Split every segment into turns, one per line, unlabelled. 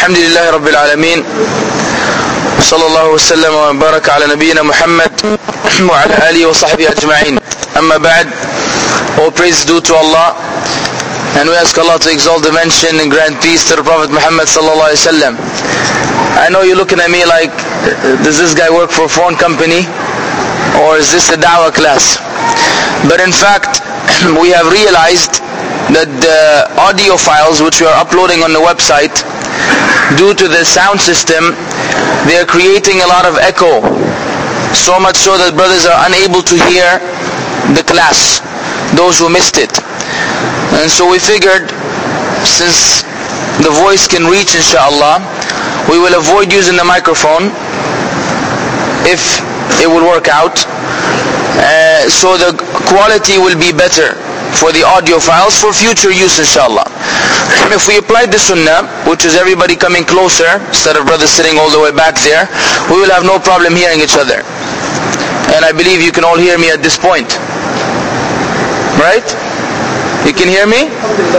الحمد لله رب العالمين صلى الله وسلم وبارك على نبينا محمد وعلى آله وصحبه أجمعين. أما بعد, all praise due to Allah, and we ask Allah to exalt the mention and grant peace to the Prophet Muhammad sallallahu alaihi wasallam. I know you're looking at me like, does this guy work for a phone company, or is this a da'wah class? But in fact, we have realized that the audio files which we are uploading on the website, due to the sound system, they are creating a lot of echo, so much so that brothers are unable to hear the class, those who missed it. And so we figured, since the voice can reach inshallah, we will avoid using the microphone if it will work out, so the quality will be better for the audio files for future use inshallah. If we applied the sunnah, which is everybody coming closer instead of brothers sitting all the way back there, we will have no problem hearing each other. And I believe you can all hear me at this point, right? You can hear me?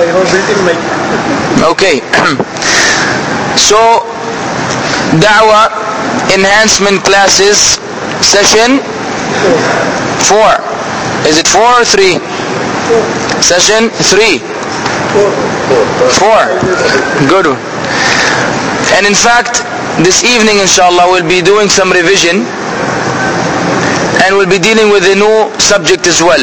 Okay. So da'wah enhancement classes session 4. Is it 4 or 3? Session 3. 4. Good. And in fact, this evening inshallah we'll be doing some revision, and we'll be dealing with a new subject as well.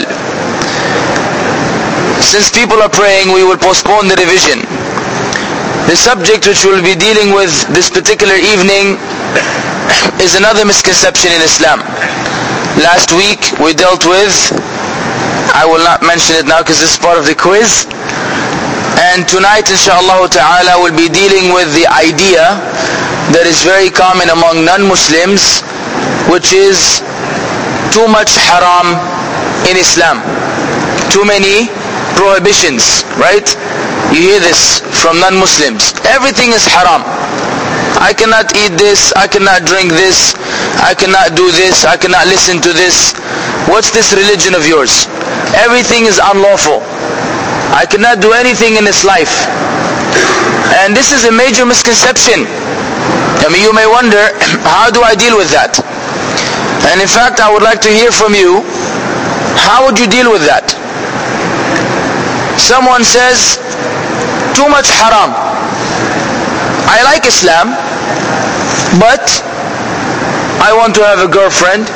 Since people are praying, we will postpone the revision. The subject which we'll be dealing with this particular evening is another misconception in Islam. Last week we dealt with, I will not mention it now because this is part of the quiz, and tonight inshallah ta'ala we'll be dealing with the idea that is very common among non-Muslims, which is too much haram in Islam, too many prohibitions, right? You hear this from non-Muslims. Everything is haram. I cannot eat this, I cannot drink this, I cannot do this, I cannot listen to this. What's this religion of yours? Everything is unlawful. I cannot do anything in this life. And this is a major misconception. I mean, you may wonder, how do I deal with that? And in fact, I would like to hear from you, how would you deal with that? Someone says, too much haram. I like Islam, but I want to have a girlfriend,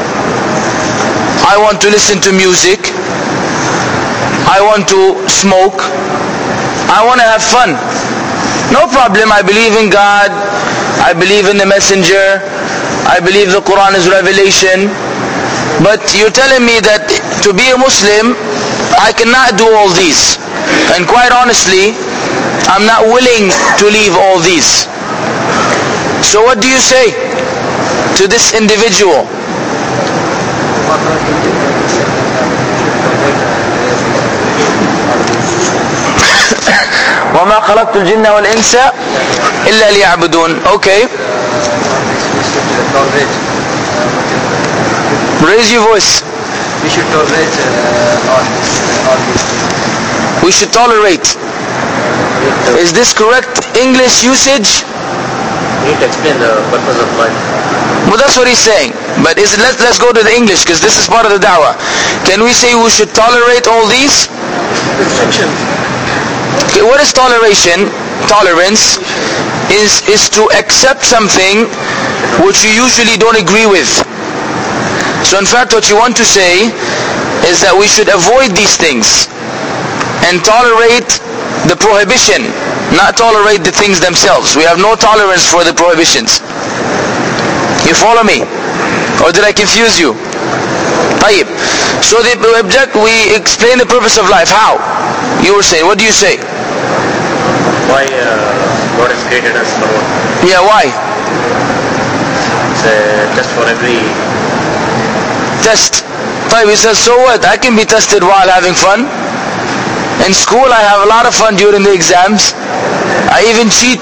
I want to listen to music, I want to smoke, I want to have fun. No problem, I believe in God, I believe in the messenger, I believe the Quran is revelation, but you're telling me that to be a Muslim, I cannot do all these. And quite honestly, I'm not willing to leave all these. So what do you say to this individual? وَمَا خَلَقْتُ الْجِنَّ وَالْإِنسَ إِلَّا لِيَعْبُدُونَ. Okay. Raise your voice.
We should tolerate all these.
We should tolerate. Is this correct English usage?
We need to explain the purpose of life.
Well, that's what he's saying. But let's go to the English, because this is part of the da'wah. Can we say we should tolerate all these?
Restriction.
Okay, what is toleration? Tolerance is to accept something which you usually don't agree with. So in fact what you want to say is that we should avoid these things and tolerate the prohibition, not tolerate the things themselves. We have no tolerance for the prohibitions. You follow me? Or did I confuse you? طيب. So we explain the purpose of life. How? You were saying, what do you say?
Why God has created us for what?
Yeah, why?
It's just for every
test. طيب, he says, so what? I can be tested while having fun. In school I have a lot of fun during the exams. I even cheat.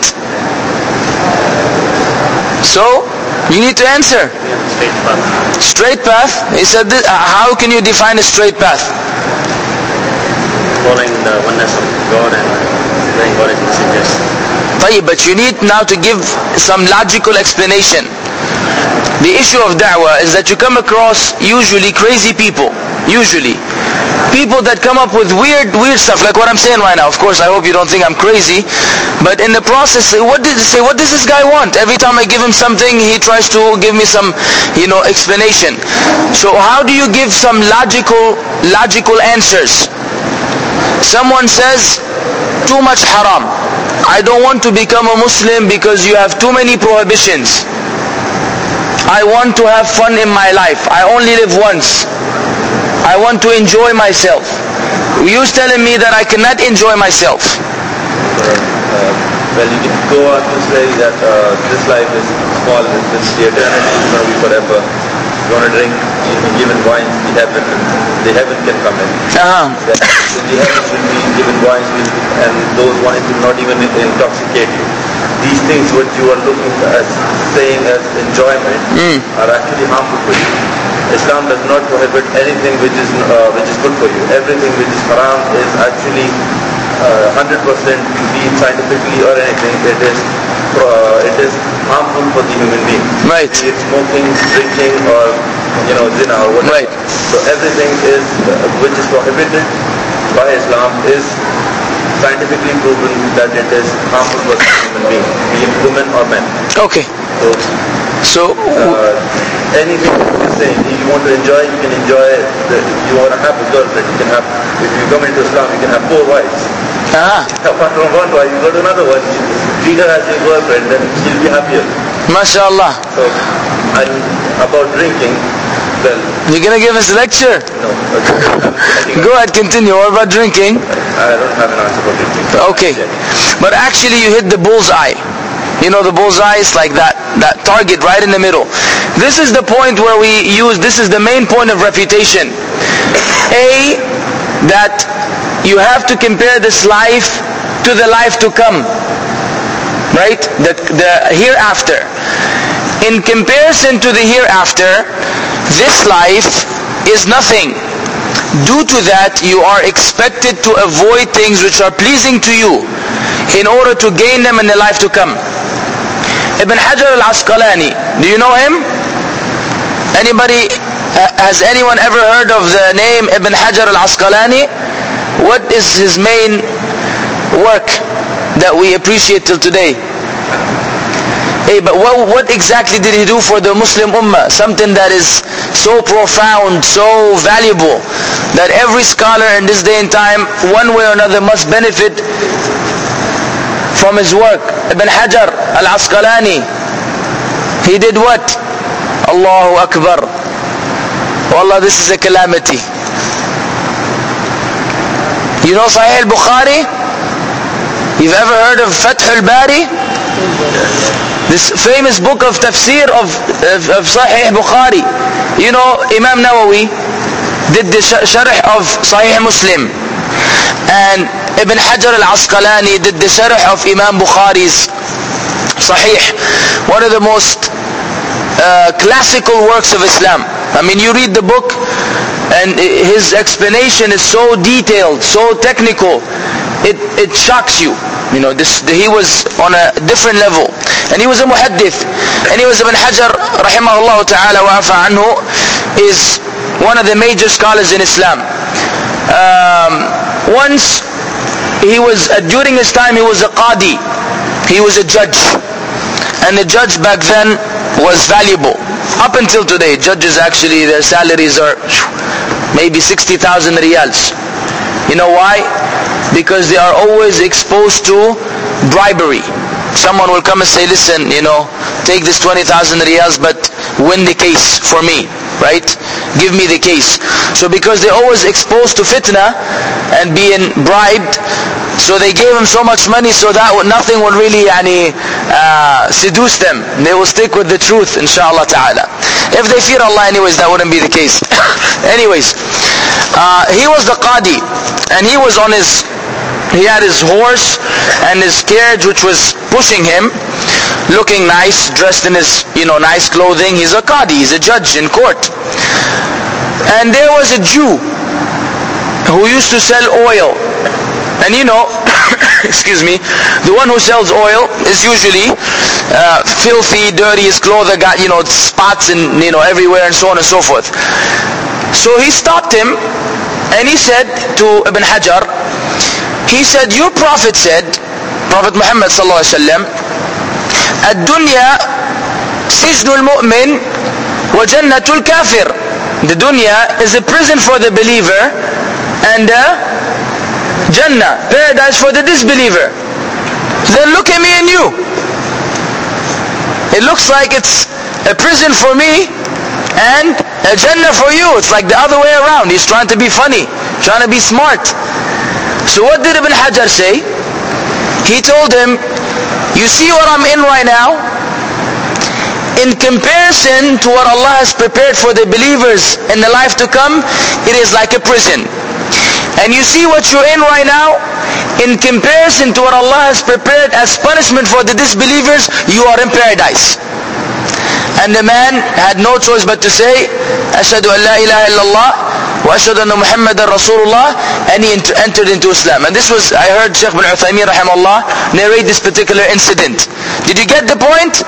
So, you need to answer.
straight path.
Straight path? He said, how can you define a straight path?
Following the oneness of God and doing what it messengers.
But you need now to give some logical explanation. The issue of da'wah is that you come across usually crazy people. Usually. People that come up with weird stuff, like what I'm saying right now. Of course, I hope you don't think I'm crazy. But in the process, what does this guy want? Every time I give him something, he tries to give me some, explanation. So how do you give some logical answers? Someone says, too much haram. I don't want to become a Muslim because you have too many prohibitions. I want to have fun in my life. I only live once. I want to enjoy myself. You telling me that I cannot enjoy myself.
Well, you can go on to say that this life is small, the eternity is going to be forever. You want to drink, you can give in wine, the heaven can come in. That the heavens will be given wines, and those wines will not even intoxicate you. These things what you are looking at, saying as enjoyment, are actually harmful for you. Islam does not prohibit anything which is good for you. Everything which is haram is actually 100%, be it scientifically or anything, it is harmful for the human being.
Right.
Be it smoking, drinking, or zina or whatever.
Right.
So everything which is prohibited by Islam is scientifically proven that it is harmful for the human being, be it women or men.
Okay. So
anything you say, if you want to enjoy, you can enjoy. You want to have a girlfriend, you can have. If you come into Islam, you can have 4 wives. Apart from one wife, you go to another one. Treat her as your girlfriend, then she'll be happier.
MashaAllah.
So, and about drinking, well.
You're gonna give us a lecture?
No.
Go ahead, continue. What about drinking?
I don't have an answer for drinking.
Okay. But actually you hit the bullseye. The bullseye is like that target right in the middle. This is the point where this is the main point of refutation. That you have to compare this life to the life to come. Right? The hereafter. In comparison to the hereafter, this life is nothing. Due to that, you are expected to avoid things which are pleasing to you in order to gain them in the life to come. Ibn Hajar al-Asqalani, do you know him? Has anyone ever heard of the name Ibn Hajar al-Asqalani? What is his main work that we appreciate till today? But what exactly did he do for the Muslim Ummah? Something that is so profound, so valuable, that every scholar in this day and time, one way or another, must benefit from his work. Ibn Hajar al-Asqalani, he did what? Allahu Akbar. Wallah, this is a calamity. You know Sahih al-Bukhari? You've ever heard of Fath al-Bari? This famous book of tafsir of Sahih Bukhari. Imam Nawawi did the sharh of Sahih Muslim. And Ibn Hajar al-Asqalani did the sharh of Imam Bukhari's Sahih. One of the most classical works of Islam. I mean, you read the book and his explanation is so detailed, so technical, it shocks you. He was on a different level. And he was a muhaddith. And he was Ibn Hajar, rahimahullah ta'ala wa afa anhu, is one of the major scholars in Islam. Once, during his time, he was a qadi. He was a judge. And the judge back then was valuable. Up until today, judges actually, their salaries are maybe 60,000 riyals. You know why? Because they are always exposed to bribery. Someone will come and say, listen, take this 20,000 riyals, but win the case for me, right? Give me the case. So because they're always exposed to fitna and being bribed, so they gave him so much money so that nothing will really seduce them. They will stick with the truth, inshallah ta'ala. If they fear Allah anyways, that wouldn't be the case. Anyways, he was the qadi, and he had his horse and his carriage which was pushing him, looking nice, dressed in his nice clothing. He's a qadi, he's a judge in court. And there was a Jew who used to sell oil. And excuse me, the one who sells oil is usually filthy, dirty. His clothes got, spots and, everywhere and so on and so forth. So he stopped him and he said to Ibn Hajar, he said, your Prophet said, Prophet Muhammad sallallahu alaihi wasallam, "Ad-dunya sijnul mu'min wa jannatul kafir." The dunya is a prison for the believer and Jannah, paradise for the disbeliever. Then look at me and you. It looks like it's a prison for me and a Jannah for you. It's like the other way around. He's trying to be funny, trying to be smart. So what did Ibn Hajar say? He told him, you see what I'm in right now? In comparison to what Allah has prepared for the believers in the life to come, it is like a prison. And you see what you're in right now? In comparison to what Allah has prepared as punishment for the disbelievers, you are in paradise. And the man had no choice but to say, Ashhadu an la ilaha illallah wa ashhadu anna Muhammadan Rasulullah, and he entered into Islam. And this was, I heard Shaykh bin Uthaymeen rahimahullah narrate this particular incident. Did you get the point?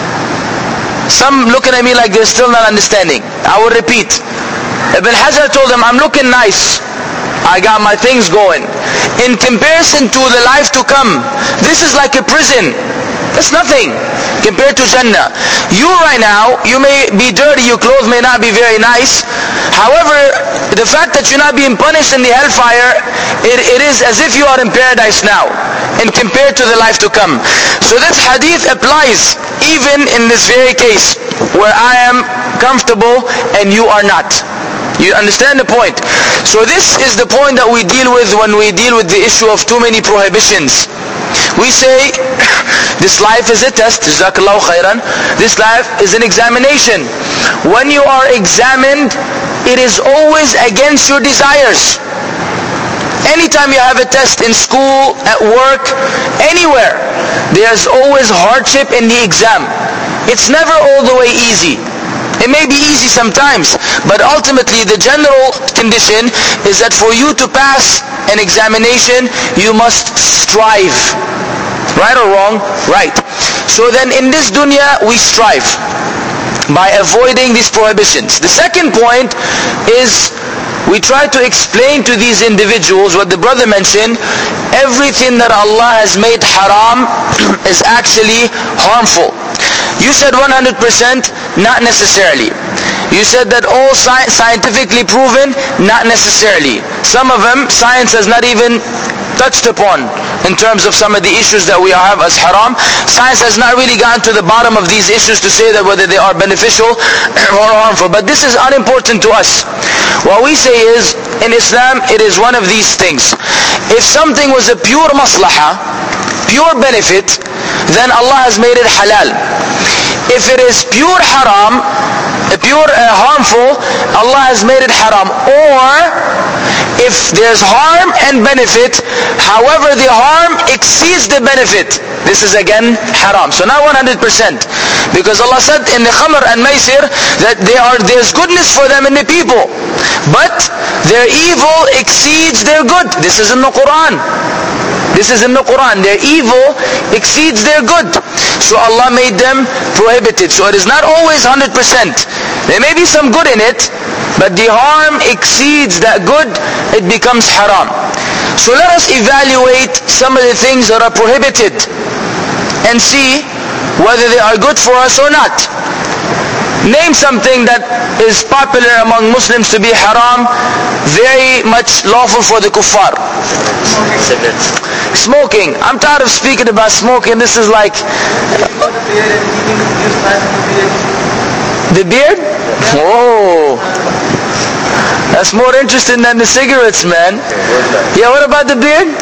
Some looking at me like they're still not understanding. I will repeat. Ibn Hajar told him, I'm looking nice. I got my things going. In comparison to the life to come, this is like a prison. That's nothing compared to Jannah. You right now, you may be dirty, your clothes may not be very nice. However, the fact that you're not being punished in the hellfire, it is as if you are in paradise now, and compared to the life to come. So this hadith applies even in this very case, where I am comfortable and you are not. You understand the point? So this is the point that we deal with when we deal with the issue of too many prohibitions. We say, this life is a test, Jazakallahu khairan. This life is an examination. When you are examined, it is always against your desires. Anytime you have a test in school, at work, anywhere, there's always hardship in the exam. It's never all the way easy. It may be easy sometimes, but ultimately the general condition is that for you to pass an examination, you must strive. Right or wrong? Right. So then in this dunya, we strive by avoiding these prohibitions. The second point is we try to explain to these individuals what the brother mentioned. Everything that Allah has made haram is actually harmful. You said 100%, not necessarily. You said that all scientifically proven, not necessarily. Some of them, science has not even touched upon in terms of some of the issues that we have as haram. Science has not really gotten to the bottom of these issues to say that whether they are beneficial or harmful. But this is unimportant to us. What we say is, in Islam, it is one of these things. If something was a pure maslaha, pure benefit, then Allah has made it halal. If it is pure haram, pure harmful, Allah has made it haram. Or if there's harm and benefit, however the harm exceeds the benefit, this is again haram. So not 100%, because Allah said in the khamr and maisir that there's goodness for them in the people, but their evil exceeds their good. This is in the Quran. This is in the Quran. Their evil exceeds their good. So Allah made them prohibited. So it is not always 100%. There may be some good in it, but the harm exceeds that good, it becomes haram. So let us evaluate some of the things that are prohibited and see whether they are good for us or not. Name something that is popular among Muslims to be haram, very much lawful for the kuffar. Smoking. I'm tired of speaking about smoking. This is like... The beard? Whoa. That's more interesting than the cigarettes, man. Yeah, what about the beard?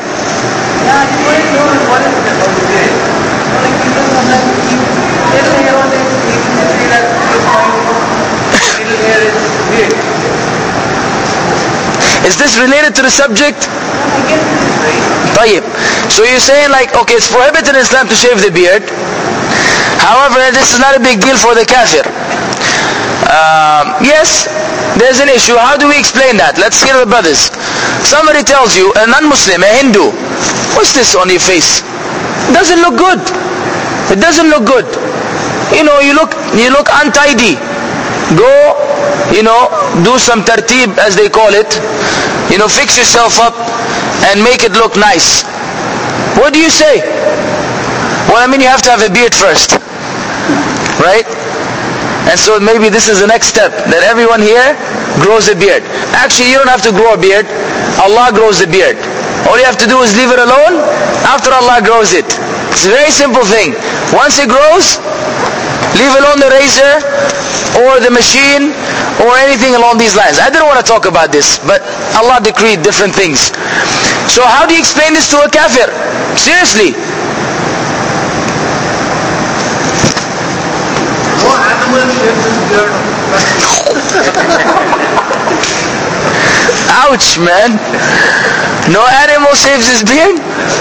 Is this related to the subject? Tayyib. So you're saying like, okay, it's prohibited in Islam to shave the beard. However, this is not a big deal for the kafir. Yes, there's an issue. How do we explain that? Let's hear the brothers. Somebody tells you, a non-Muslim, a Hindu, what's this on your face? It doesn't look good. It doesn't look good. You look untidy. Go, do some tartib as they call it. Fix yourself up and make it look nice. What do you say? Well, you have to have a beard first. Right? And so maybe this is the next step, that everyone here grows a beard. Actually, you don't have to grow a beard. Allah grows the beard. All you have to do is leave it alone after Allah grows it. It's a very simple thing. Once it grows, leave alone the razor or the machine or anything along these lines. I didn't want to talk about this, but Allah decreed different things. So how do you explain this to a kafir? Seriously.
No animal shaves his beard.
Ouch, man. No animal shaves his beard?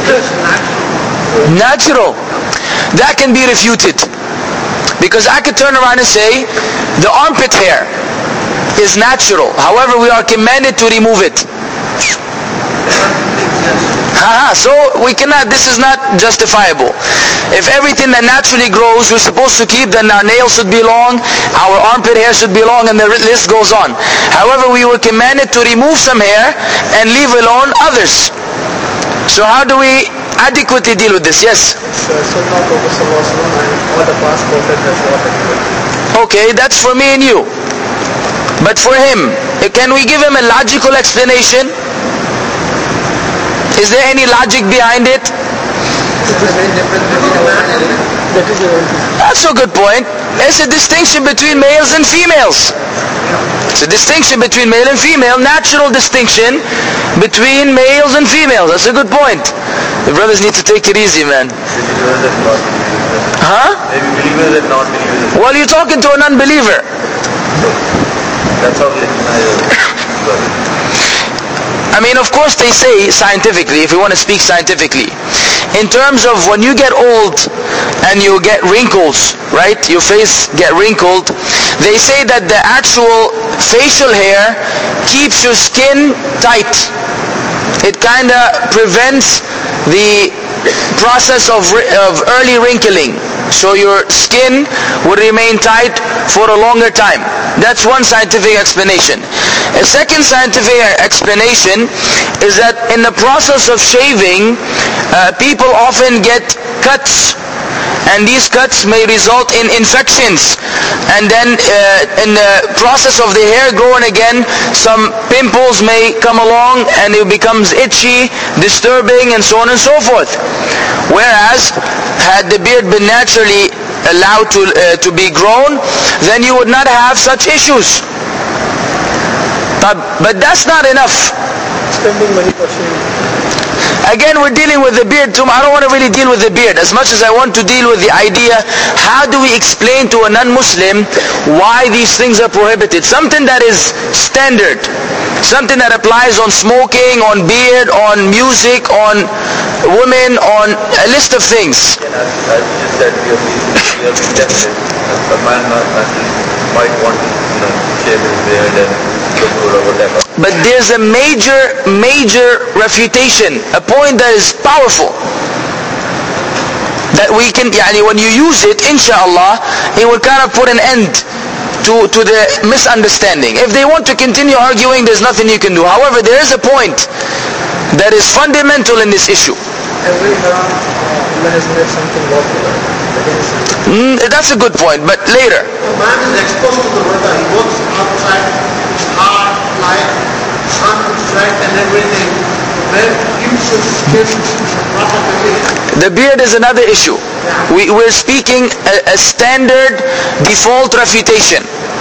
Natural. That can be refuted. Because I could turn around and say, the armpit hair is natural. However, we are commanded to remove it. So we cannot, this is not justifiable. If everything that naturally grows we're supposed to keep, then our nails should be long, our armpit hair should be long, and the list goes on. However, we were commanded to remove some hair and leave alone others. So how do we adequately deal with this? Yes? Okay, that's for me and you. But for him, can we give him a logical explanation? Is there any logic behind it? That's a good point. It's a distinction between males and females. It's a distinction between male and female, natural distinction between males and females. That's a good point. The brothers need to take it easy, man. Huh?
Maybe believers and non-believers.
Well, you're talking to an unbeliever.
That's how
of course they say scientifically, if we want to speak scientifically, in terms of when you get old and you get wrinkles, right? Your face get wrinkled. They say that the actual facial hair keeps your skin tight. It kind of prevents the process of early wrinkling. So your skin would remain tight for a longer time. That's one scientific explanation. A second scientific explanation is that in the process of shaving, people often get cuts, and these cuts may result in infections, and then in the process of the hair growing again, some pimples may come along and it becomes itchy, disturbing, and so on and so forth. Whereas had the beard been naturally allowed to be grown, then you would not have such issues. But that's not enough.
Spending money for shaving.
Again, we're dealing with the beard too. I don't want to really deal with the beard as much as I want to deal with the idea, how do we explain to a non-Muslim why these things are prohibited? Something that is standard, something that applies on smoking, on beard, on music, on women, on a list of things.
As you just said, we have been definite. A man might want to shave his beard and look good or whatever.
But there's a major refutation, a point that is powerful. That we can, when you use it, inshallah, it will kind of put an end to the misunderstanding. If they want to continue arguing, there's nothing you can do. However, there is a point that is fundamental in this issue.
Every haram, Allah has made something lawful.
That's a good point, but later.
A man is exposed to the weather. He works outside, it's hard, light, sun strike and everything. Then you should give proper protection.
The beard is another issue. We're speaking a standard default refutation.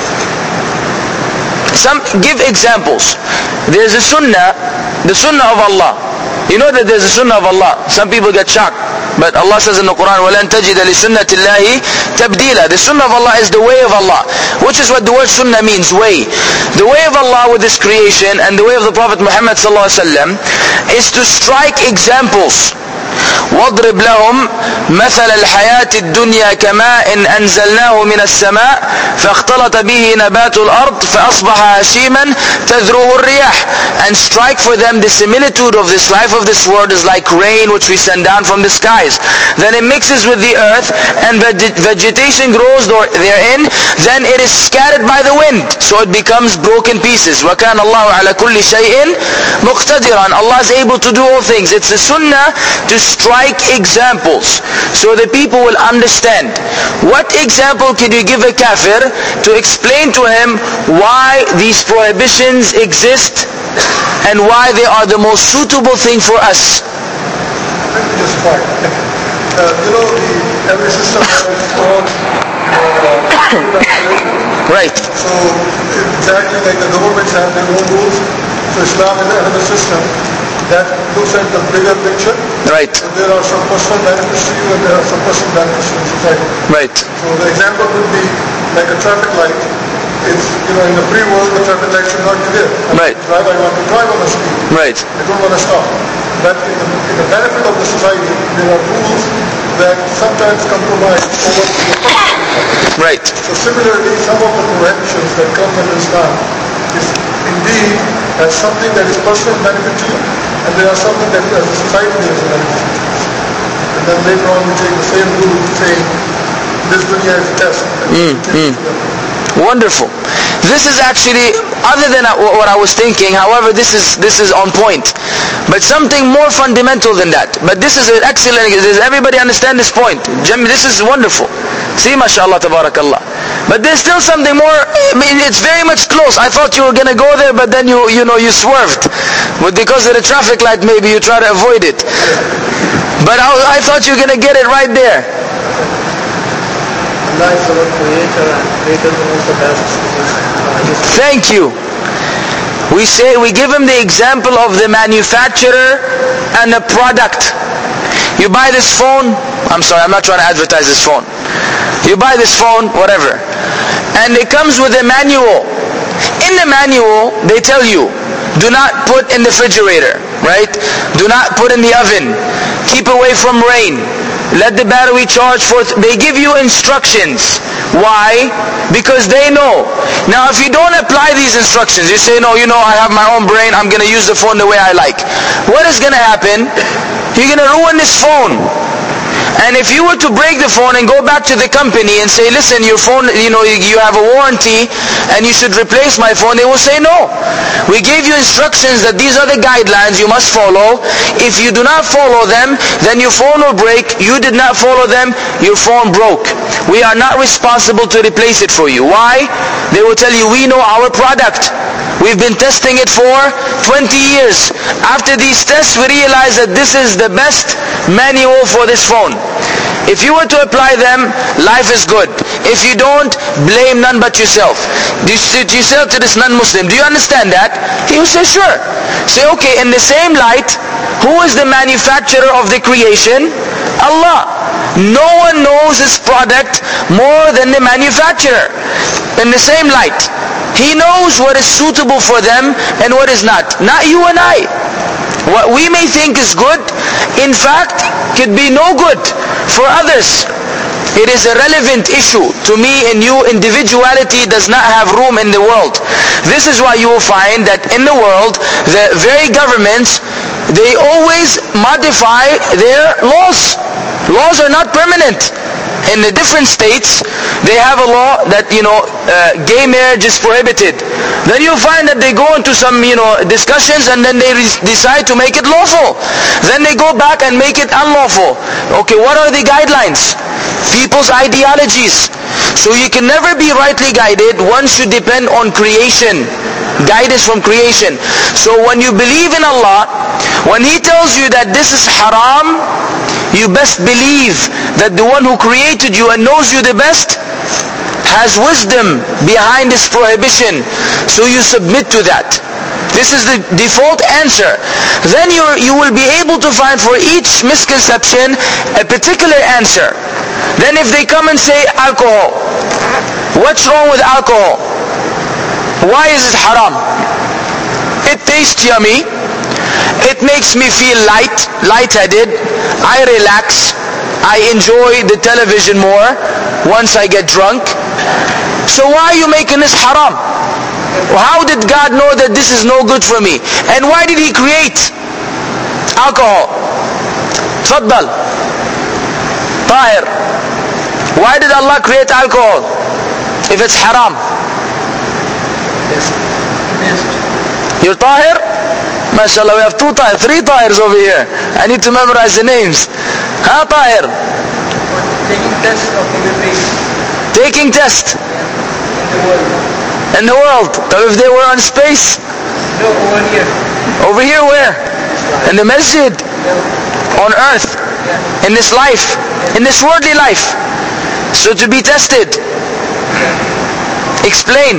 Give examples. There's a sunnah, the sunnah of Allah. You know that there's a sunnah of Allah. Some people get shocked. But Allah says in the Quran, وَلَن تَجِدَ لِسُنَّةِ اللَّهِ تَبْدِيلًا. The sunnah of Allah is the way of Allah. Which is what the word sunnah means, way. The way of Allah with this creation and the way of the Prophet Muhammad ﷺ is to strike examples واضرب لهم مثل الحياة الدنيا كماء أنزلناه من السماء فاختلط به نبات الأرض فأصبح هشيما تذروه الرياح. And strike for them the similitude of this life of this world is like rain which we send down from the skies. Then it mixes with the earth and vegetation grows therein. Then it is scattered by the wind, so it becomes broken pieces. وَكَانَ اللَّهُ عَلَى كُلِّ شَيْءٍ مُقْتَدِرًا. Allah is able to do all things. It's a sunnah to strike examples so the people will understand. What example can you give a kafir to explain to him why these prohibitions exist and why they are the most suitable thing for us?
This point. Every system has its own
right.
So exactly like the governments have their own rules, so Islam is another system that looks at the bigger picture.
Right.
So there are some personal benefits to you and there are some personal benefits to the society.
Right.
So the example would be like a traffic light. It's, in the free world, the traffic light should not be there.
Right.
I want to drive on the street.
Right.
I don't want to stop. But in the benefit of the society, there are rules that sometimes compromise over the
right.
So similarly, some of the prohibitions that come from Islam is indeed as something that is personal benefit to you, and there are something that as a society there is a benefit. And then later on we take the same rule saying this dunya is a test.
Wonderful. This is actually, other than what I was thinking, however, this is on point. But something more fundamental than that. But this is an excellent, does everybody understand this point? This is wonderful. See, mashallah, tabarakallah. But there's still something more, it's very much close. I thought you were going to go there, but then you swerved. But because of the traffic light, maybe you try to avoid it. But I thought you were going to get it right there.
Allah is our creator and creator knows the best.
Thank you. We give him the example of the manufacturer and the product. You buy this phone, I'm sorry, I'm not trying to advertise this phone. You buy this phone, whatever, and it comes with a manual. In the manual, they tell you, do not put in the refrigerator, right? Do not put in the oven. Keep away from rain. Let the battery charge for... They give you instructions. Why? Because they know. Now if you don't apply these instructions, you say, no, I have my own brain, I'm going to use the phone the way I like. What is going to happen? You're going to ruin this phone. And if you were to break the phone and go back to the company and say, listen, your phone, you have a warranty and you should replace my phone, they will say no. We gave you instructions that these are the guidelines you must follow. If you do not follow them, then your phone will break. You did not follow them, your phone broke. We are not responsible to replace it for you. Why? They will tell you, we know our product. We've been testing it for 20 years. After these tests, we realize that this is the best manual for this phone. If you were to apply them, life is good. If you don't, blame none but yourself. You sell to this non-Muslim, do you understand that? He will say, sure. Say, okay, in the same light, who is the manufacturer of the creation? Allah. No one knows his product more than the manufacturer. In the same light, he knows what is suitable for them and what is not. Not you and I. What we may think is good, in fact, could be no good for others. It is a relevant issue. To me and you, individuality does not have room in the world. This is why you will find that in the world, the very governments, they always modify their laws. Laws are not permanent. In the different states, they have a law that, gay marriage is prohibited. Then you find that they go into some, discussions and then they decide to make it lawful. Then they go back and make it unlawful. Okay, what are the guidelines? People's ideologies. So you can never be rightly guided. One should depend on creation. Guidance from creation. So when you believe in Allah, when He tells you that this is haram, you best believe that the one who created you and knows you the best has wisdom behind this prohibition. So you submit to that. This is the default answer. Then you will be able to find for each misconception a particular answer. Then if they come and say alcohol, what's wrong with alcohol? Why is it haram? It tastes yummy. it makes me feel lightheaded. I relax. I enjoy the television more once I get drunk. So why are you making this haram? How did God know that this is no good for me? And why did He create alcohol? Tfaddal. Tahir. Why did Allah create alcohol if it's haram? You're Tahir? MashaAllah, we have 2 Tahir, 3 Tahirs over here. I need to memorize the names. Tahir?
Taking tests of everything.
Taking test? In the world. So if they were on space?
No, over here.
Over here where? In the masjid? On earth? In this life? In this worldly life? So to be tested. Explain.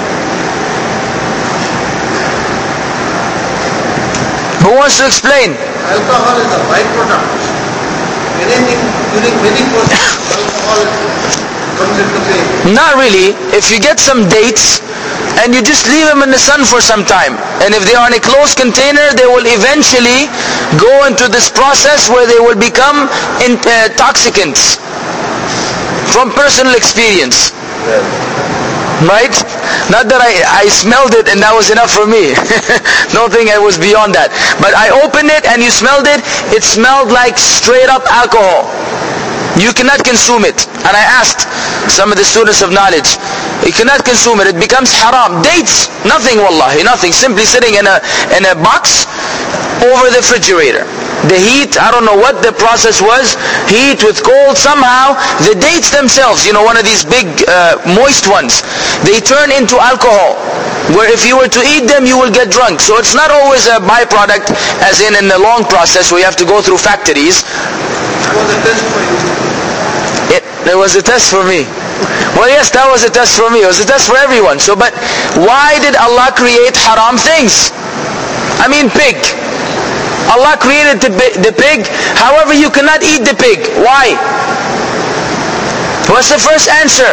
Who wants to explain?
Alcohol is a byproduct. Anything during many processes, alcohol comes into play.
Not really. If you get some dates and you just leave them in the sun for some time, and if they are in a closed container, they will eventually go into this process where they will become intoxicants. From personal experience. Right? Not that I smelled it and that was enough for me. Don't think I was beyond that. But I opened it and you smelled it. It smelled like straight up alcohol. You cannot consume it. And I asked some of the students of knowledge, you cannot consume it. It becomes haram. Dates, nothing wallahi, nothing. Simply sitting in a box over the refrigerator. The heat, I don't know what the process was, heat with cold, somehow the dates themselves, one of these big moist ones, they turn into alcohol, where if you were to eat them you will get drunk. So it's not always a byproduct as in the long process where you have to go through factories.
It was a test for you.
It was a test for me. Well, yes, that was a test for me. It was a test for everyone. So, but why did Allah create haram things? I mean pig. Allah created the pig. However, you cannot eat the pig. Why? What's the first answer?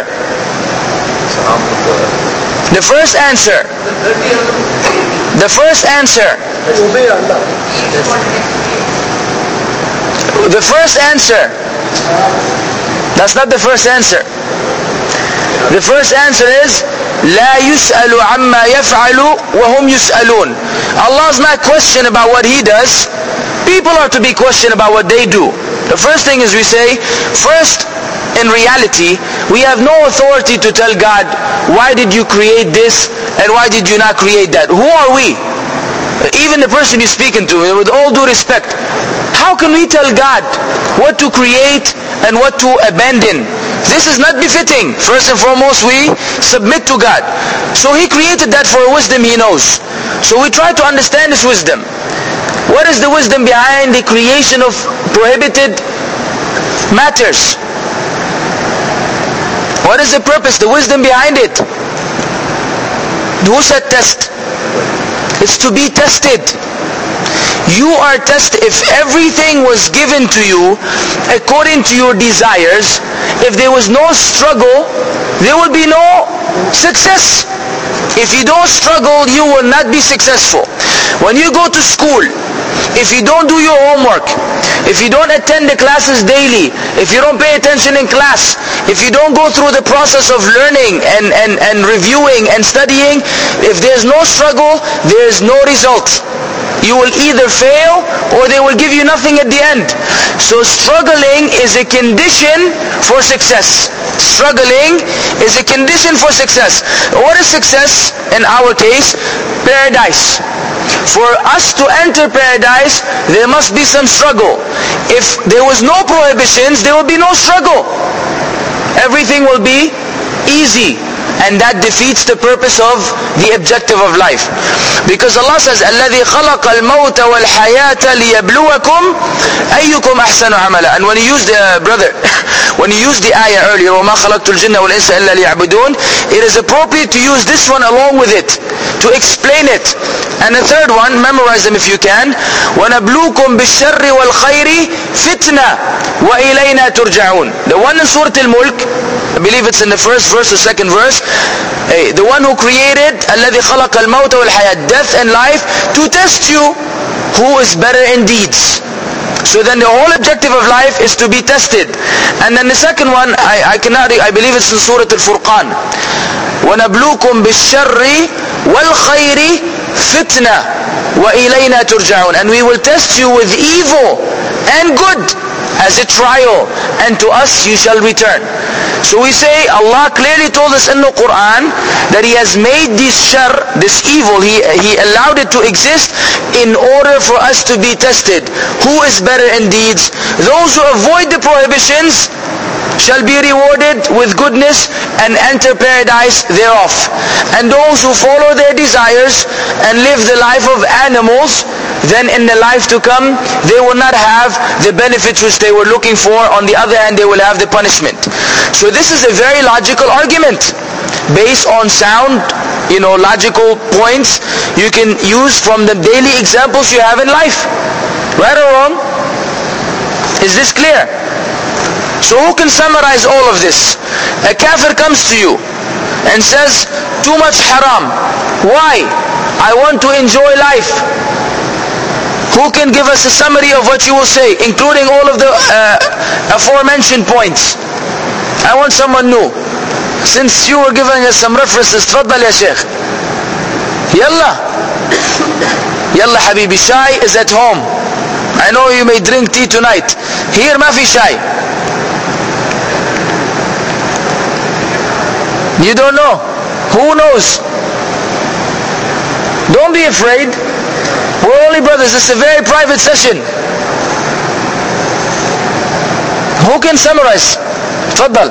The first answer. The first answer. The first answer. That's not the first answer. The first answer is لا يسأل عما يفعل وهم يسألون. Allah is not questioned about what He does. People are to be questioned about what they do. The first thing is we say, first, in reality, we have no authority to tell God, why did you create this and why did you not create that? Who are we? Even the person you're speaking to, with all due respect, how can we tell God what to create and what to abandon? This is not befitting. First and foremost, we submit to God. So He created that for a wisdom He knows. So we try to understand His wisdom. What is the wisdom behind the creation of prohibited matters? What is the purpose, the wisdom behind it? Who said test? It's to be tested. You are tested. If everything was given to you according to your desires, if there was no struggle, there will be no success. If you don't struggle, you will not be successful. When you go to school, if you don't do your homework, if you don't attend the classes daily, if you don't pay attention in class, if you don't go through the process of learning and reviewing and studying, if there's no struggle, there's no result. You will either fail or they will give you nothing at the end. So struggling is a condition for success. Struggling is a condition for success. What is success in our case? Paradise. For us to enter paradise, there must be some struggle. If there was no prohibitions, there will be no struggle. Everything will be easy. And that defeats the purpose of the objective of life. Because Allah says, الَّذِي خَلَقَ الْمَوْتَ وَالْحَيَاةَ لِيَبْلُوَكُمْ أَيُّكُمْ أَحْسَنُ عَمَلًا. And when you used when you used the ayah earlier, وَمَا خَلَقْتُ الْجِنَّ وَالْإِنسَ إِلَّا لِيَعْبُدُونَ, it is appropriate to use this one along with it, to explain it. And the third one, memorize them if you can. وَنَبْلُوكُمْ بِالشَّرِّ وَالْخَيْرِ فِتْنَةً وَإِلَيْنَا تُرْجَعُونَ. The one in Surah Al-Mulk, I believe it's in the first verse or second verse, the one who created الَّذِي خَلَقَ الْمَوْتَ وَالْحَيَاةَ, death and life, to test you. who is better in deeds. So then the whole objective of life is to be tested. And then the second one, I believe it's in Surah Al-Furqan. وَنَبْلُوكُمْ بِالشَّرِّ وَالْخَيْرِ فِتْنَةً وَإِلَيْنَا تُرْجَعُونَ. And we will test you with evil and good as a trial, and to us you shall return. So we say Allah clearly told us in the Quran that He has made this shar, this evil, He allowed it to exist in order for us to be tested. Who is better in deeds? Those who avoid the prohibitions shall be rewarded with goodness and enter paradise thereof. And those who follow their desires and live the life of animals, then in the life to come they will not have the benefits which they were looking for. On the other hand, they will have the punishment. So this is a very logical argument based on sound, logical points you can use from the daily examples you have in life. Right or wrong? Is this clear? So who can summarize all of this? A kafir comes to you and says, too much haram. Why? I want to enjoy life. Who can give us a summary of what you will say, including all of the aforementioned points? I want someone new. Since you were giving us some references, تفضل يا شيخ. Yalla. Yalla habibi, Shai is at home. I know you may drink tea tonight. Here ma fi Shai. You don't know? Who knows? Don't be afraid. We're only brothers. This is a very private session. Who can summarize? تفضل.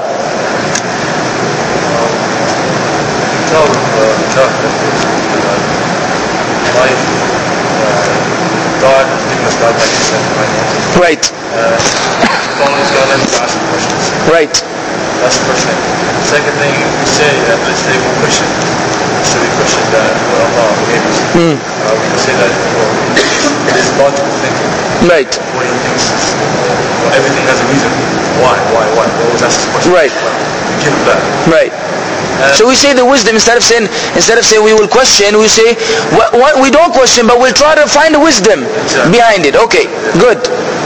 God has given us God like He said,
right?
Following God, let us ask questions.
Right.
That's the first thing. Second thing, we say that let's say we question. So we question that Allah gave us. We can say that it is logical thinking.
Right.
What He thinks is, everything has a reason. Why? We always ask this question.
Right.
We give it that.
Right. So we say the wisdom, instead of saying we will question, we say what we don't question, but we'll try to find the wisdom behind it. Okay, good.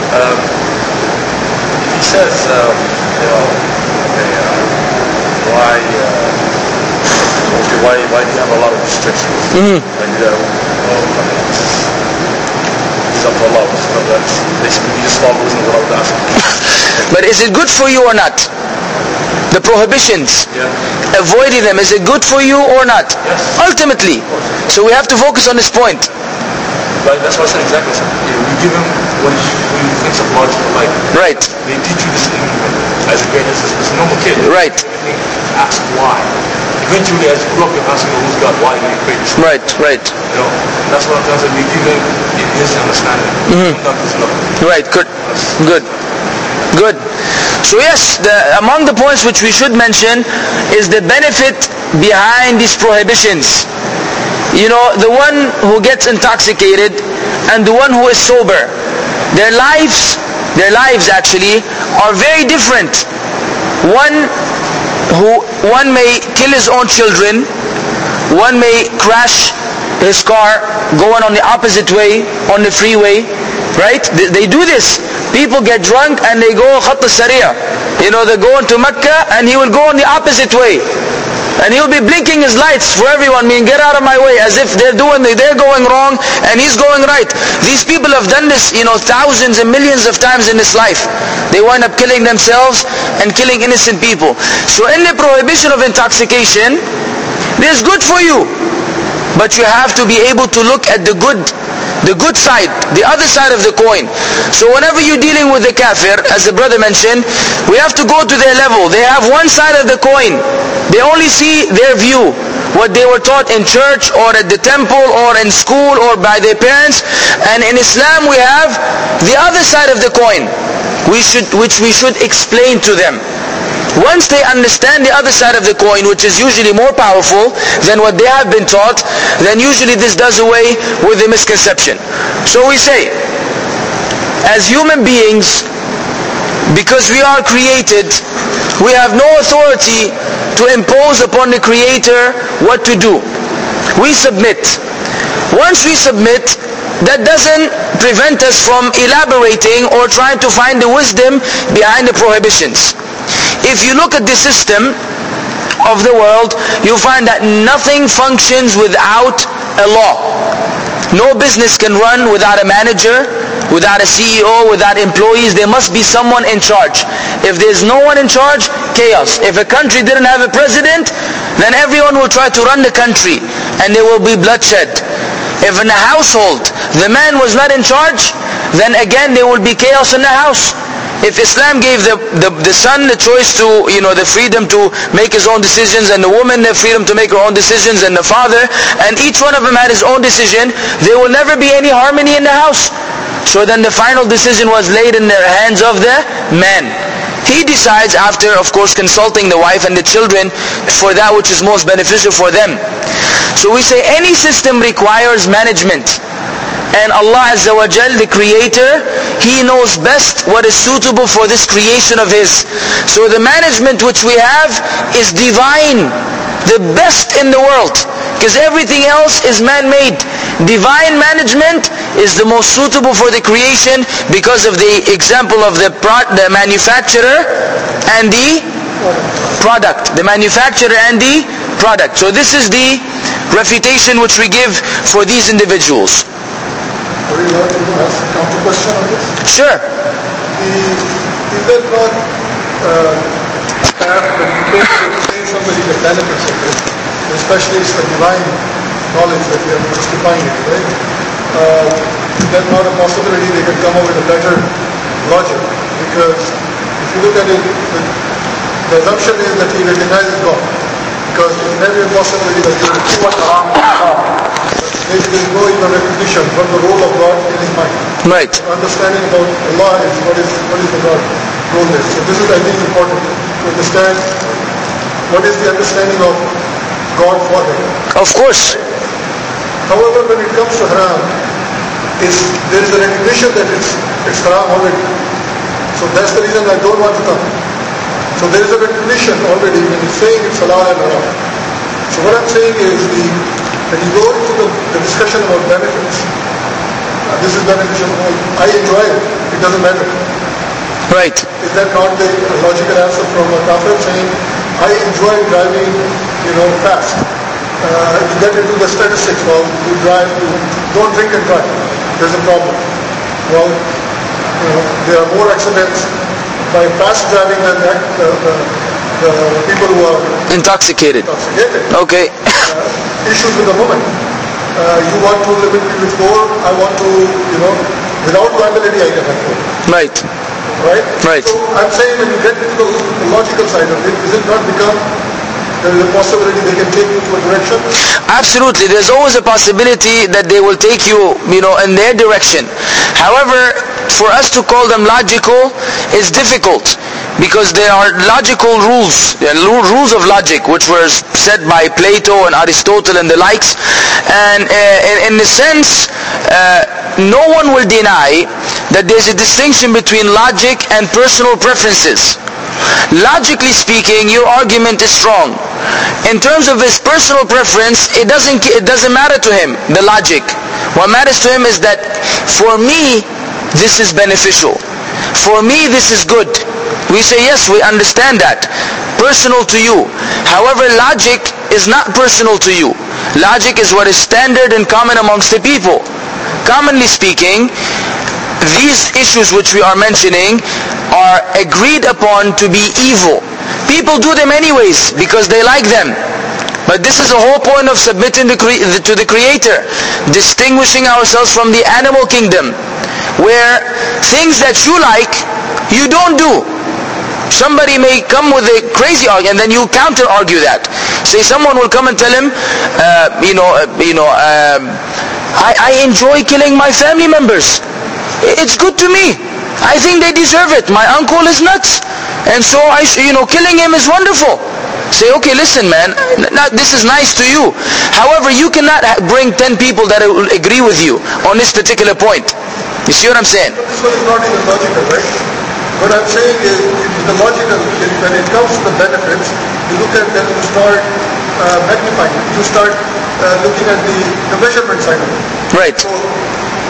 He says, why do you have a lot of restrictions? It's up to Allah. Basically, you just follow wisdom without asking.
But is it good for you or not? The prohibitions, avoiding them, is it good for you or not?
Yes.
Ultimately. So we have to focus on this point.
But that's what I said exactly. We give him what he thinks of logical life.
Right.
They teach you this thing as a great, as a normal kid.
Right.
Ask why. Eventually, as you grow up, you're asking, who's God? Why did He create this?
Right.
That's what I'm trying to say. We give him his understanding.
Right. Good. So yes, among the points which we should mention is the benefit behind these prohibitions. The one who gets intoxicated and the one who is sober, their lives actually are very different. One may kill his own children, one may crash his car going on the opposite way on the freeway, right? They do this. People get drunk and they go Khatt al-Sariya. They go into Mecca and he will go on the opposite way. And he'll be blinking his lights for everyone, meaning get out of my way, as if they're going wrong and he's going right. These people have done this, thousands and millions of times in this life. They wind up killing themselves and killing innocent people. So in the prohibition of intoxication, there's good for you. But you have to be able to look at the good side, the other side of the coin. So whenever you're dealing with the kafir, as the brother mentioned, we have to go to their level. They have one side of the coin. They only see their view, what they were taught in church or at the temple or in school or by their parents. And in Islam we have the other side of the coin, which we should explain to them. Once they understand the other side of the coin, which is usually more powerful than what they have been taught, then usually this does away with the misconception. So we say, as human beings, because we are created, we have no authority to impose upon the Creator what to do. We submit. Once we submit, that doesn't prevent us from elaborating or trying to find the wisdom behind the prohibitions. If you look at the system of the world, you find that nothing functions without a law. No business can run without a manager, without a CEO, without employees. There must be someone in charge. If there's no one in charge, chaos. If a country didn't have a president, then everyone will try to run the country and there will be bloodshed. If in a household the man was not in charge, then again there will be chaos in the house. If Islam gave the son the choice to, the freedom to make his own decisions, and the woman the freedom to make her own decisions, and the father, and each one of them had his own decision, there will never be any harmony in the house. So then the final decision was laid in the hands of the man. He decides after, of course, consulting the wife and the children for that which is most beneficial for them. So we say any system requires management. And Allah Azza wa Jal, the Creator, He knows best what is suitable for this creation of His. So the management which we have is divine, the best in the world. Because everything else is man-made. Divine management is the most suitable for the creation because of the example of the manufacturer and the product. The manufacturer and the product. So this is the refutation which we give for these individuals.
Would you like to ask a counter question on this?
Sure.
Is that not when you say somebody the benefits of it, especially it's the divine knowledge that we are justifying it, right? Is that not a possibility they can come up with a better logic? Because if you look at it, the assumption is that he recognizes God. Because it's never a possibility that there is too much harm in God. There is no even recognition from the role of God in his mind.
Right.
Understanding about Allah is what is the God role there. So this is, I think, important to understand what is the understanding of God for him.
Of course.
However, when it comes to haram, there is a recognition that it's haram already. So that's the reason I don't want to come. So there is a recognition already when you're saying it's halal and haram. So what I'm saying is when you go into the discussion about benefits, this is beneficial, I enjoy it, it doesn't matter.
Right.
Is that not the logical answer from a kafir saying, I enjoy driving, fast. You get into the statistics, well, you don't drink and drive, there's a problem. Well, there are more accidents by fast driving than the people who are
intoxicated. Okay.
Issues with the woman. You want to limit me with 4, I want to, without liability I can have 4.
Right.
Right?
Right.
So I'm saying when you get into the logical side of it, does it not become, there is a possibility they can take you to a direction?
Absolutely. There's always a possibility that they will take you, in their direction. However, for us to call them logical is difficult. Because there are logical rules, there are rules of logic which were said by Plato and Aristotle and the likes. And in a sense, no one will deny that there's a distinction between logic and personal preferences. Logically speaking, your argument is strong. In terms of his personal preference, it doesn't matter to him, the logic. What matters to him is that for me, this is beneficial. For me, this is good. We say, yes, we understand that. Personal to you. However, logic is not personal to you. Logic is what is standard and common amongst the people. Commonly speaking, these issues which we are mentioning are agreed upon to be evil. People do them anyways because they like them. But this is the whole point of submitting to the Creator. Distinguishing ourselves from the animal kingdom, where things that you like, you don't do. Somebody may come with a crazy argument and then you counter-argue that. Say someone will come and tell him, I enjoy killing my family members. It's good to me. I think they deserve it. My uncle is nuts. And so, killing him is wonderful. Say, okay, listen man, this is nice to you. However, you cannot bring 10 people that will agree with you on this particular point. You see what I'm saying?
So it's not even logical, right? What I'm saying is, the logical, when it comes to the benefits, you look at them, you start magnifying it. You start looking at the measurement side of it.
Right.
So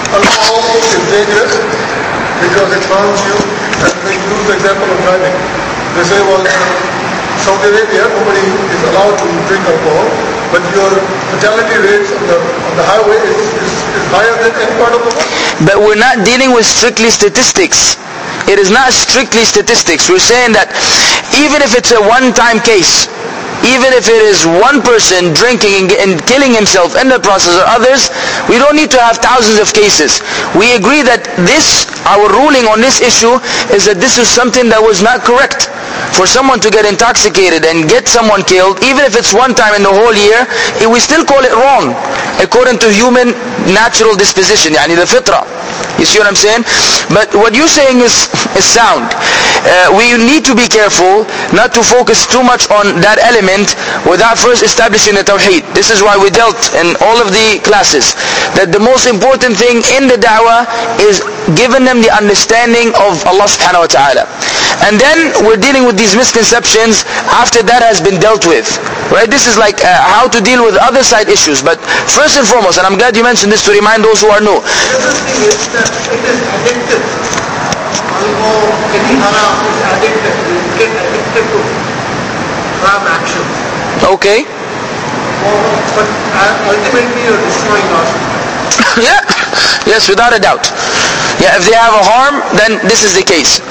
alcohol is dangerous because it harms you, and they use the example of driving. They say, well, Saudi Arabia, nobody is allowed to drink alcohol, but your fatality rates on the highway is higher than any part of the world.
But we're not dealing with strictly statistics. It is not strictly statistics. We're saying that even if it's a one-time case, even if it is one person drinking and killing himself in the process or others, we don't need to have thousands of cases. We agree that our ruling on this issue is that this is something that was not correct. For someone to get intoxicated and get someone killed, even if it's one time in the whole year, we still call it wrong, according to human natural disposition, yani the fitrah. You see what I'm saying? But what you're saying is sound. We need to be careful not to focus too much on that element without first establishing the tawheed. This is why we dealt in all of the classes that the most important thing in the da'wah is giving them the understanding of Allah subhanahu wa ta'ala. And then we're dealing with these misconceptions after that has been dealt with. Right? This is like how to deal with other side issues. But first and foremost, and I'm glad you mentioned this to remind those who are new.
The other thing is that it is addictive. Alcohol, any haram is addictive. You get addicted to haram actions.
Okay.
But ultimately you're destroying ourselves.
Yeah. Yes, without a doubt. Yeah, if they have a harm, then this is the case.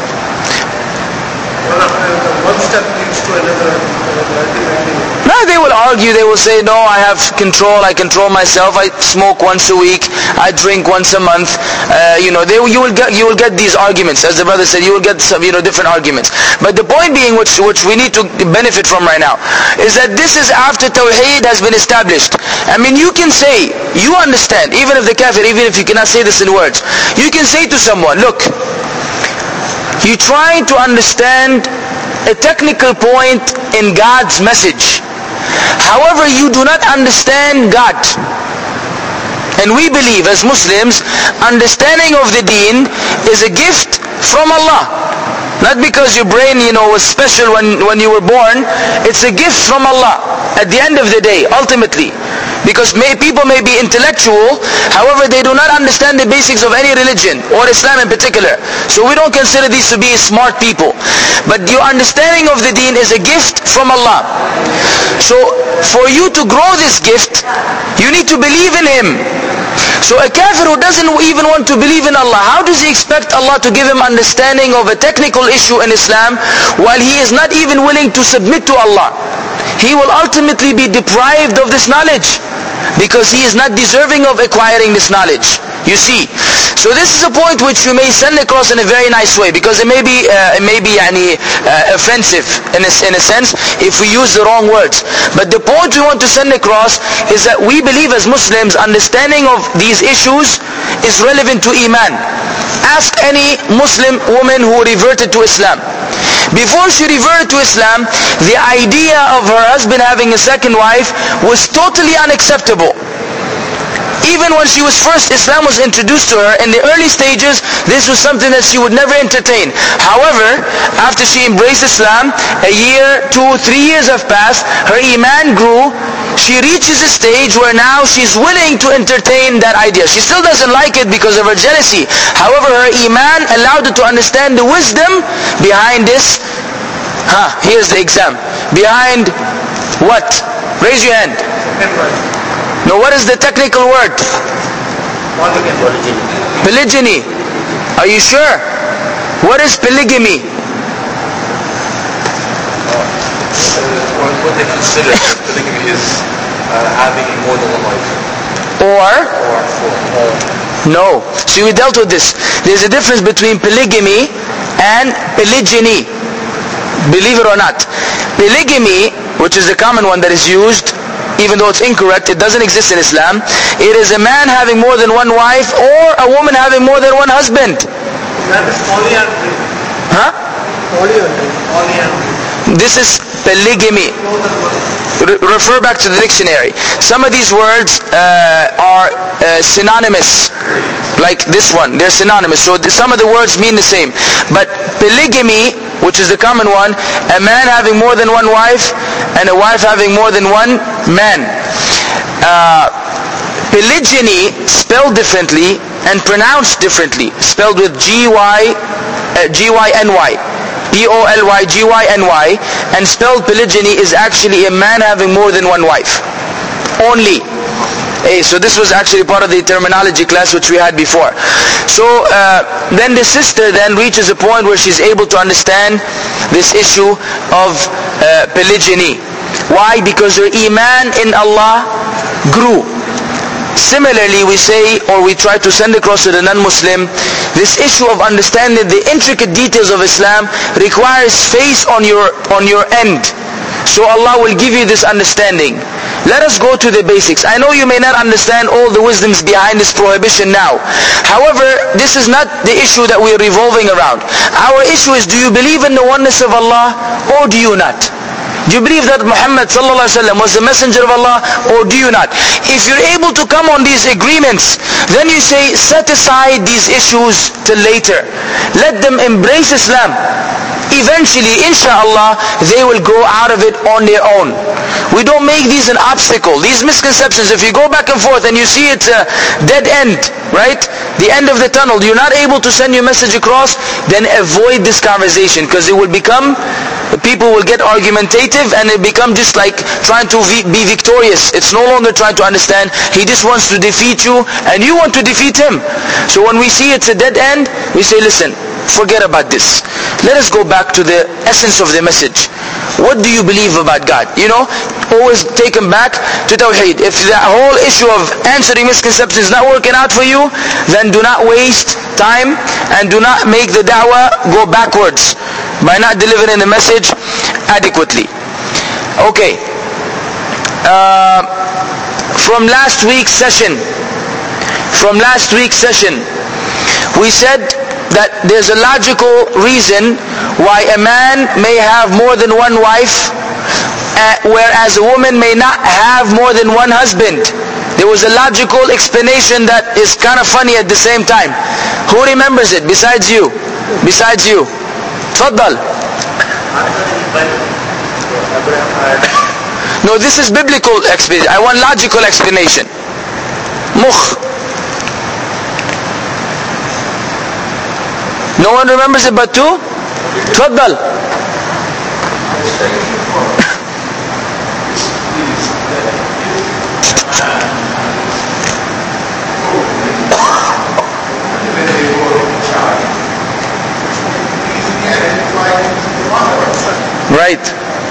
One step leads to another.
No, they will argue, they will say, no, I have control, I control myself, I smoke once a week, I drink once a month. You will get these arguments, as the brother said, you will get some, different arguments. But the point being, which we need to benefit from right now, is that this is after Tawheed has been established. I mean, you can say, you understand, even if the kafir, even if you cannot say this in words, you can say to someone, look, you try to understand a technical point in God's message. However, you do not understand God. And we believe as Muslims, understanding of the deen is a gift from Allah. Not because your brain, was special when you were born. It's a gift from Allah at the end of the day, ultimately. Because people may be intellectual, however they do not understand the basics of any religion, or Islam in particular. So we don't consider these to be smart people. But your understanding of the deen is a gift from Allah. So for you to grow this gift, you need to believe in Him. So a kafir who doesn't even want to believe in Allah, how does he expect Allah to give him understanding of a technical issue in Islam while he is not even willing to submit to Allah? He will ultimately be deprived of this knowledge because he is not deserving of acquiring this knowledge. You see, so this is a point which we may send across in a very nice way, because it may be offensive in a sense if we use the wrong words. But the point we want to send across is that we believe as Muslims, understanding of these issues is relevant to Iman. Ask any Muslim woman who reverted to Islam. Before she reverted to Islam, the idea of her husband having a second wife was totally unacceptable. Even when Islam was introduced to her, in the early stages, this was something that she would never entertain. However, after she embraced Islam, a year, 2, 3 years have passed, her iman grew, she reaches a stage where now she's willing to entertain that idea. She still doesn't like it because of her jealousy. However, her iman allowed her to understand the wisdom behind this. Here's the exam. Behind what? Raise your hand. No, what is the technical word? Polygyny. Are you sure? What is polygamy?
What they consider polygamy is having more than one wife.
Or?
No.
See, we dealt with this. There's a difference between polygamy and polygyny. Believe it or not. Polygamy, which is the common one that is used, even though it's incorrect, it doesn't exist in Islam. It is a man having more than one wife or a woman having more than one husband.
That is polyandry. Polyandry.
This is polygamy. Refer back to the dictionary. Some of these words are synonymous. Like this one, they're synonymous. So some of the words mean the same. But polygamy, which is the common one, a man having more than one wife and a wife having more than one man. Polygyny, spelled differently, and pronounced differently, spelled with G-Y-N-Y, P-O-L-Y-G-Y-N-Y, and spelled polygyny is actually a man having more than one wife. Only. So this was actually part of the terminology class which we had before. So then the sister then reaches a point where she's able to understand this issue of polygyny. Why? Because her iman in Allah grew. Similarly, we say, or we try to send across to the non-Muslim, this issue of understanding the intricate details of Islam requires faith on your end. So Allah will give you this understanding. Let us go to the basics. I know you may not understand all the wisdoms behind this prohibition now. However, this is not the issue that we are revolving around. Our issue is, do you believe in the oneness of Allah or do you not? Do you believe that Muhammad sallallahu alaihi wasallam was the messenger of Allah or do you not? If you're able to come on these agreements, then you say, set aside these issues till later. Let them embrace Islam. Eventually, inshallah, they will grow out of it on their own. We don't make these an obstacle. These misconceptions, if you go back and forth and you see it's a dead end, right? The end of the tunnel, you're not able to send your message across, then avoid this conversation, because it will become, people will get argumentative and it become just like trying to be victorious. It's no longer trying to understand. He just wants to defeat you and you want to defeat him. So when we see it's a dead end, we say, listen, forget about this. Let us go back to the essence of the message. What do you believe about God? You know, always take them back to Tawheed. If the whole issue of answering misconceptions is not working out for you, then do not waste time and do not make the da'wah go backwards by not delivering the message adequately. Okay. From last week's session, we said that there's a logical reason why a man may have more than one wife, whereas a woman may not have more than one husband. There was a logical explanation that is kind of funny at the same time. Who remembers it besides you? Tfaddal. No, this is biblical explanation. I want logical explanation. Mukh. No one remembers it but two? Tfaddal. Right.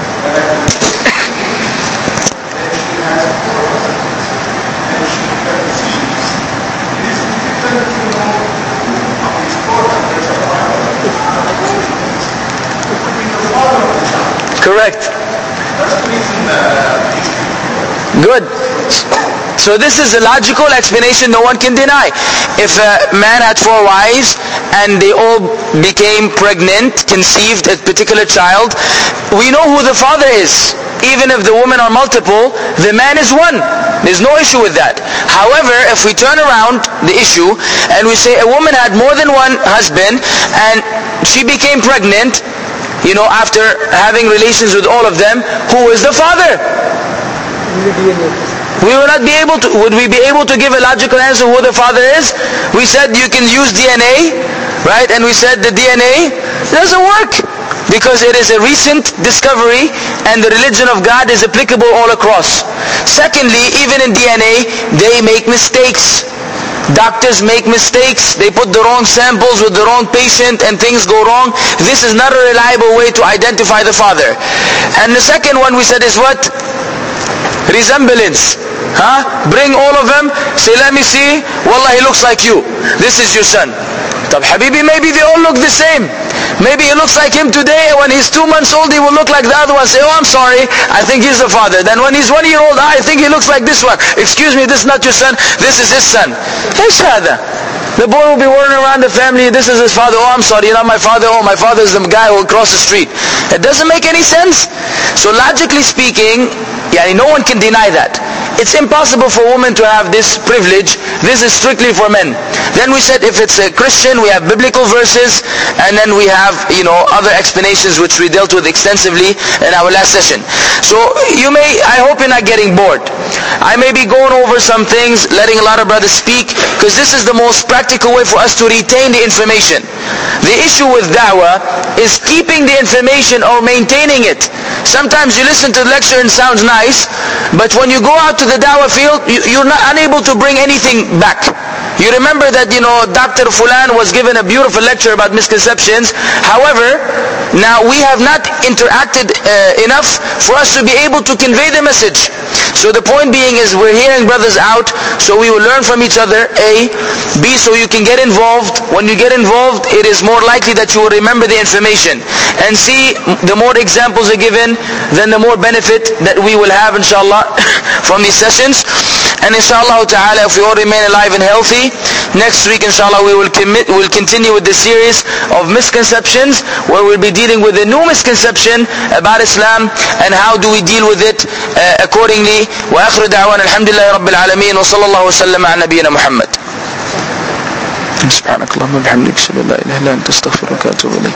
Correct. Good. So this is a logical explanation no one can deny. If a man had 4 wives and they all became pregnant, conceived a particular child, we know who the father is. Even if the women are multiple, the man is one. There's no issue with that. However, if we turn around the issue and we say a woman had more than one husband and she became pregnant, you know, after having relations with all of them, who is the father? We will not be able to, would we be able to give a logical answer who the father is? We said you can use DNA, right? And we said the DNA doesn't work because it is a recent discovery and the religion of God is applicable all across. Secondly, even in DNA, they make mistakes. Doctors make mistakes. They put the wrong samples with the wrong patient and things go wrong. This is not a reliable way to identify the father. And the second one we said is what? Resemblance. Bring all of them. Say, let me see. Wallah, he looks like you. This is your son. Tab Habibi, maybe they all look the same. Maybe he looks like him today. When he's 2 months old, he will look like the other one. Say, oh, I'm sorry, I think he's the father. Then when he's 1 year old, I think he looks like this one. Excuse me, this is not your son, this is his son. Hey, Shada. The boy will be running around the family, this is his father. Oh, I'm sorry, you're not my father. Oh, my father is the guy who will cross the street. It doesn't make any sense. So logically speaking, no one can deny that. it's impossible for women to have this privilege. This is strictly for men. Then we said if it's a Christian, we have biblical verses, and then we have, other explanations which we dealt with extensively in our last session. So I hope you're not getting bored. I may be going over some things, letting a lot of brothers speak, because this is the most practical way for us to retain the information. The issue with da'wah is keeping the information or maintaining it. Sometimes you listen to the lecture and it sounds nice, but when you go out to the da'wah field, you're not unable to bring anything back. You remember that, Dr. Fulan was given a beautiful lecture about misconceptions. However, now we have not interacted enough for us to be able to convey the message. So the point being is we're hearing brothers out, so we will learn from each other, A. B, so you can get involved. When you get involved, it is more likely that you will remember the information. And C, the more examples are given, then the more benefit that we will have, inshallah, from these sessions. And inshallah ta'ala, if we all remain alive and healthy, next week inshallah we'll continue with the series of misconceptions, where we'll be dealing with a new misconception about Islam and how do we deal with it accordingly. Wa akhiru da'wana alhamdulillahi rabbil alameen wa sallallahu wa sallam ala nabiyyina Muhammad. Subhanakallahumma wa bihamdika, ashhadu an la ilaha illa anta, astaghfiruka wa atubu ilayk.